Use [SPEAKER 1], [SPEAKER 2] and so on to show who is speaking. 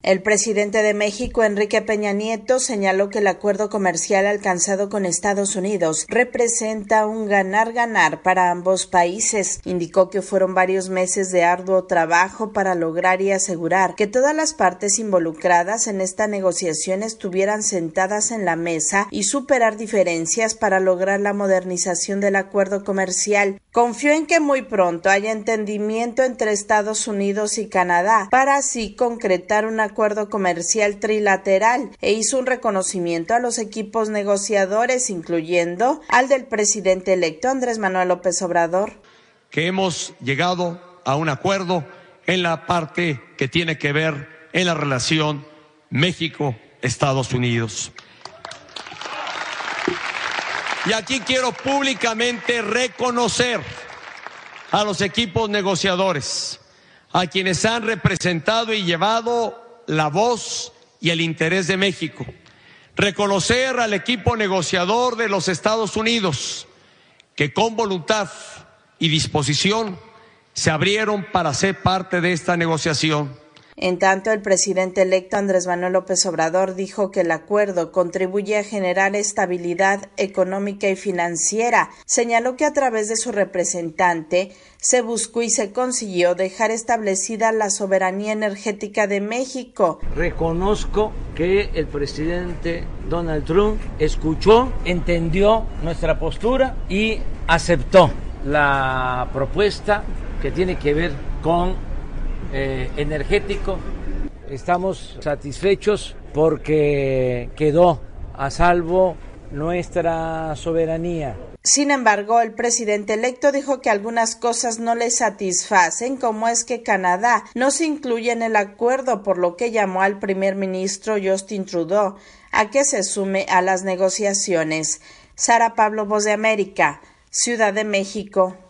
[SPEAKER 1] El presidente de México, Enrique Peña Nieto, señaló que el acuerdo comercial alcanzado con Estados Unidos representa un ganar-ganar para ambos países. Indicó que fueron varios meses de arduo trabajo para lograr y asegurar que todas las partes involucradas en esta negociación estuvieran sentadas en la mesa y superar diferencias para lograr la modernización del acuerdo comercial. Confió en que muy pronto haya entendimiento entre Estados Unidos y Canadá para así concretar un acuerdo comercial trilateral e hizo un reconocimiento a los equipos negociadores, incluyendo al del presidente electo Andrés Manuel López Obrador.
[SPEAKER 2] Que hemos llegado a un acuerdo en la parte que tiene que ver en la relación México-Estados Unidos. Y aquí quiero públicamente reconocer a los equipos negociadores, a quienes han representado y llevado la voz y el interés de México. Reconocer al equipo negociador de los Estados Unidos, que con voluntad y disposición se abrieron para ser parte de esta negociación.
[SPEAKER 1] En tanto, el presidente electo Andrés Manuel López Obrador dijo que el acuerdo contribuye a generar estabilidad económica y financiera. Señaló que a través de su representante se buscó y se consiguió dejar establecida la soberanía energética de México.
[SPEAKER 3] Reconozco que el presidente Donald Trump escuchó, entendió nuestra postura y aceptó la propuesta que tiene que ver con energético. Estamos satisfechos porque quedó a salvo nuestra soberanía.
[SPEAKER 1] Sin embargo, el presidente electo dijo que algunas cosas no le satisfacen, como es que Canadá no se incluye en el acuerdo, por lo que llamó al primer ministro Justin Trudeau a que se sume a las negociaciones. Sara Pablo, Voz de América, Ciudad de México.